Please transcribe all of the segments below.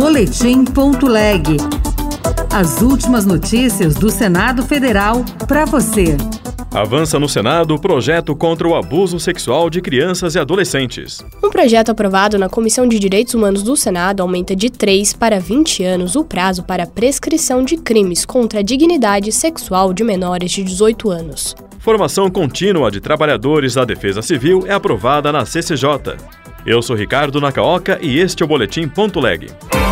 Boletim.leg. As últimas notícias do Senado Federal para você. Avança no Senado o projeto contra o abuso sexual de crianças e adolescentes. Um projeto aprovado na Comissão de Direitos Humanos do Senado aumenta de 3 para 20 anos o prazo para prescrição de crimes contra a dignidade sexual de menores de 18 anos. Formação contínua de trabalhadores da Defesa Civil é aprovada na CCJ. Eu sou Ricardo Nakaoka e este é o Boletim.leg.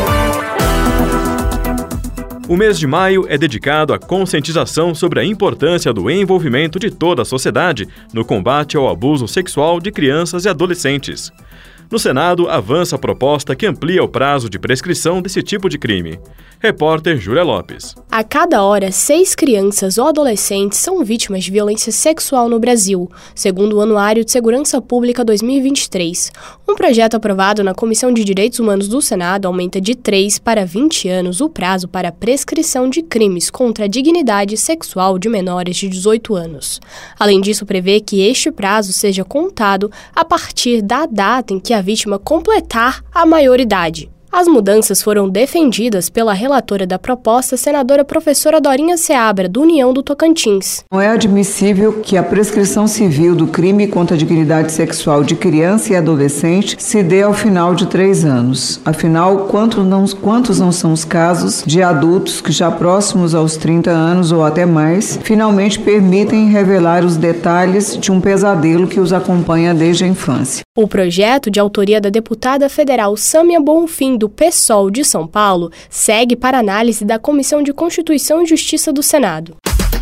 O mês de maio é dedicado à conscientização sobre a importância do envolvimento de toda a sociedade no combate ao abuso sexual de crianças e adolescentes. No Senado, avança a proposta que amplia o prazo de prescrição desse tipo de crime. Repórter Júlia Lopes. A cada hora, 6 crianças ou adolescentes são vítimas de violência sexual no Brasil, segundo o Anuário de Segurança Pública 2023. Um projeto aprovado na Comissão de Direitos Humanos do Senado aumenta de 3 para 20 anos o prazo para a prescrição de crimes contra a dignidade sexual de menores de 18 anos. Além disso, prevê que este prazo seja contado a partir da data em que a vítima completar a maioridade. As mudanças foram defendidas pela relatora da proposta, senadora professora Dorinha Seabra, do União do Tocantins. Não é admissível que a prescrição civil do crime contra a dignidade sexual de criança e adolescente se dê ao final de 3 anos. Afinal, quantos não são os casos de adultos que já próximos aos 30 anos ou até mais, finalmente permitem revelar os detalhes de um pesadelo que os acompanha desde a infância. O projeto, de autoria da deputada federal Sâmia Bonfim, do PSOL de São Paulo, segue para análise da Comissão de Constituição e Justiça do Senado.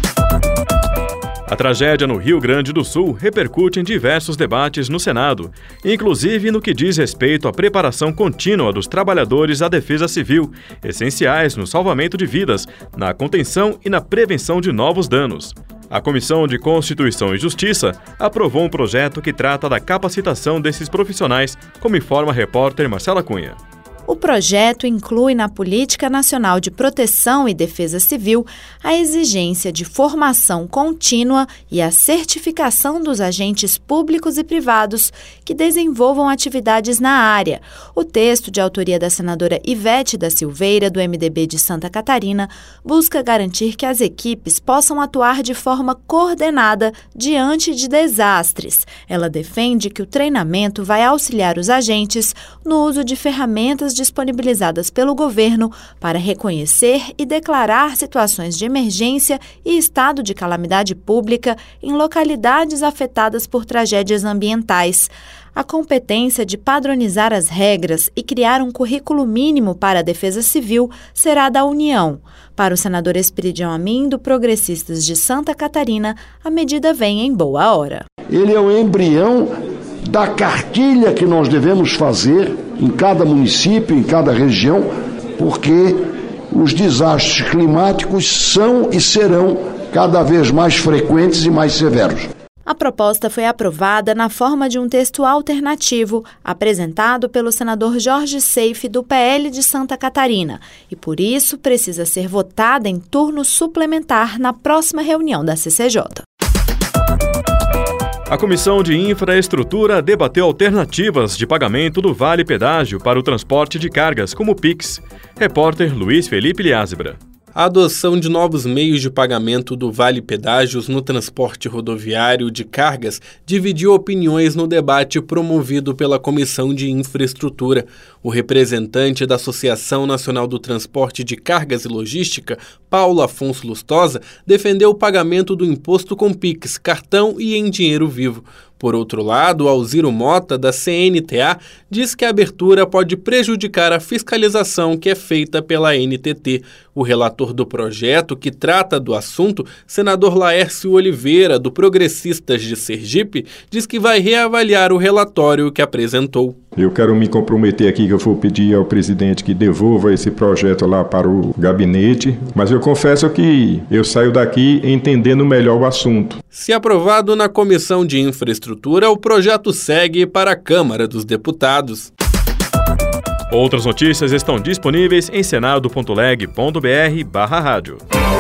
A tragédia no Rio Grande do Sul repercute em diversos debates no Senado, inclusive no que diz respeito à preparação contínua dos trabalhadores da Defesa Civil, essenciais no salvamento de vidas, na contenção e na prevenção de novos danos. A Comissão de Constituição e Justiça aprovou um projeto que trata da capacitação desses profissionais, como informa a repórter Marcela Cunha. O projeto inclui na Política Nacional de Proteção e Defesa Civil a exigência de formação contínua e a certificação dos agentes públicos e privados que desenvolvam atividades na área. O texto, de autoria da senadora Ivete da Silveira, do MDB de Santa Catarina, busca garantir que as equipes possam atuar de forma coordenada diante de desastres. Ela defende que o treinamento vai auxiliar os agentes no uso de ferramentas disponibilizadas pelo governo para reconhecer e declarar situações de emergência e estado de calamidade pública em localidades afetadas por tragédias ambientais. A competência de padronizar as regras e criar um currículo mínimo para a Defesa Civil será da União. Para o senador Esperidião Amin, do Progressistas de Santa Catarina, a medida vem em boa hora. Ele é o embrião da cartilha que nós devemos fazer em cada município, em cada região, porque os desastres climáticos são e serão cada vez mais frequentes e mais severos. A proposta foi aprovada na forma de um texto alternativo, apresentado pelo senador Jorge Seife, do PL de Santa Catarina, e por isso precisa ser votada em turno suplementar na próxima reunião da CCJ. A Comissão de Infraestrutura debateu alternativas de pagamento do Vale Pedágio para o transporte de cargas, como o Pix. Repórter Luiz Felipe Liázebra. A adoção de novos meios de pagamento do Vale Pedágios no transporte rodoviário de cargas dividiu opiniões no debate promovido pela Comissão de Infraestrutura. O representante da Associação Nacional do Transporte de Cargas e Logística, Paulo Afonso Lustosa, defendeu o pagamento do imposto com Pix, cartão e em dinheiro vivo. Por outro lado, Alziro Mota, da CNTA, diz que a abertura pode prejudicar a fiscalização que é feita pela NTT. O relator do projeto, que trata do assunto, senador Laércio Oliveira, do Progressistas de Sergipe, diz que vai reavaliar o relatório que apresentou. Eu quero me comprometer aqui que eu vou pedir ao presidente que devolva esse projeto lá para o gabinete, mas eu confesso que eu saio daqui entendendo melhor o assunto. Se aprovado na Comissão de Infraestrutura, o projeto segue para a Câmara dos Deputados. Outras notícias estão disponíveis em senado.leg.br/rádio.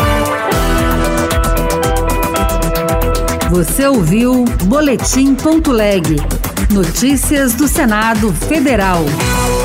Você ouviu Boletim.leg. Notícias do Senado Federal.